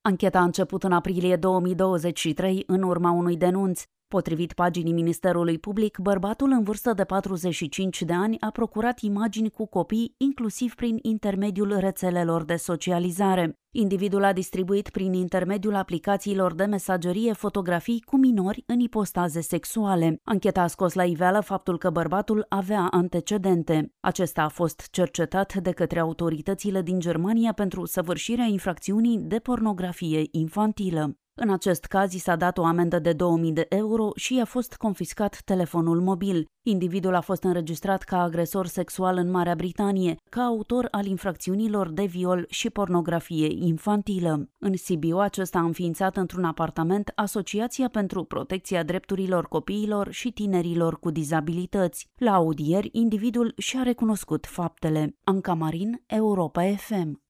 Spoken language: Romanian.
Ancheta a început în aprilie 2023 în urma unui denunț. Potrivit paginii Ministerului Public, bărbatul în vârstă de 45 de ani a procurat imagini cu copii, inclusiv prin intermediul rețelelor de socializare. Individul a distribuit prin intermediul aplicațiilor de mesagerie fotografii cu minori în ipostaze sexuale. Ancheta a scos la iveală faptul că bărbatul avea antecedente. Acesta a fost cercetat de către autoritățile din Germania pentru săvârșirea infracțiunii de pornografie infantilă. În acest caz i s-a dat o amendă de 2000 de euro și i-a fost confiscat telefonul mobil. Individul a fost înregistrat ca agresor sexual în Marea Britanie, ca autor al infracțiunilor de viol și pornografie infantilă. În Sibiu, acesta a înființat într-un apartament Asociația pentru Protecția Drepturilor Copiilor și Tinerilor cu Dizabilități. La audieri, individul și-a recunoscut faptele. Anca Marin, Europa FM.